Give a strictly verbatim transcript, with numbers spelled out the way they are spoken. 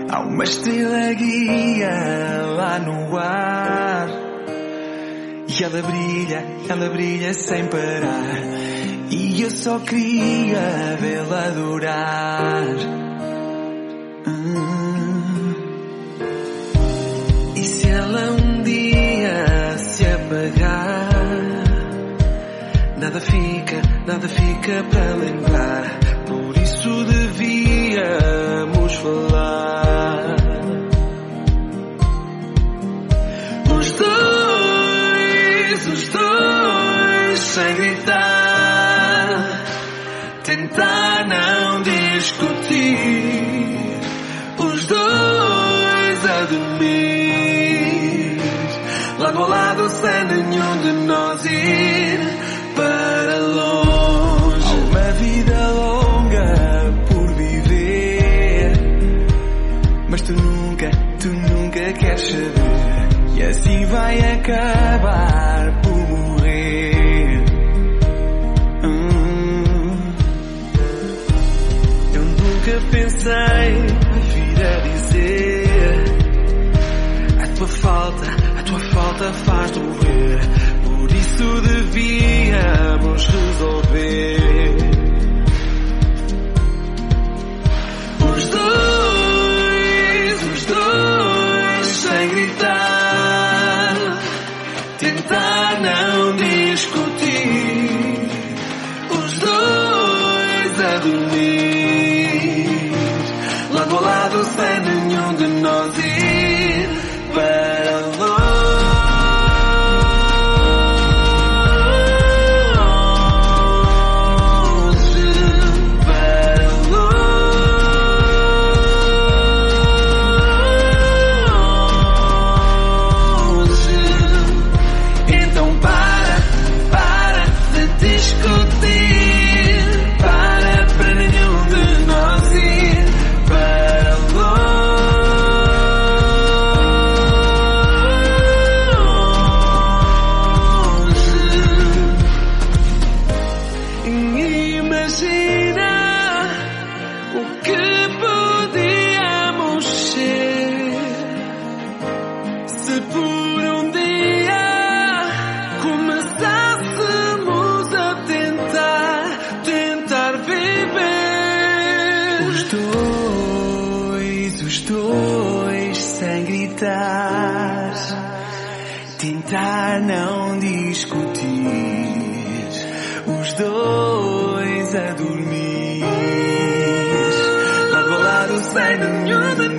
Há uma estrela guia lá no ar e ela brilha, ela brilha sem parar. E eu só queria vê-la adorar. Hum. E se ela um dia se apagar, nada fica, nada fica para lembrar. Por isso devíamos falar. Os dois, os dois, sem gritar, tentar não discutir. Os dois a dormir, lado a lado, sem nenhum de nós ir para longe. Há uma vida longa por viver, mas tu nunca, tu nunca queres saber. E assim vai acabar por morrer. Hum. Eu nunca pensei vir a dizer: a tua falta, a tua falta faz doer. Por isso devíamos resolver. Os dois, os dois, sem gritar, tentar não discutir. Os dois a dormir, lado a lado, sem nenhum de nós ir para longe. Tentar não discutir. Os dois a dormir, lado a lado, sem nenhum de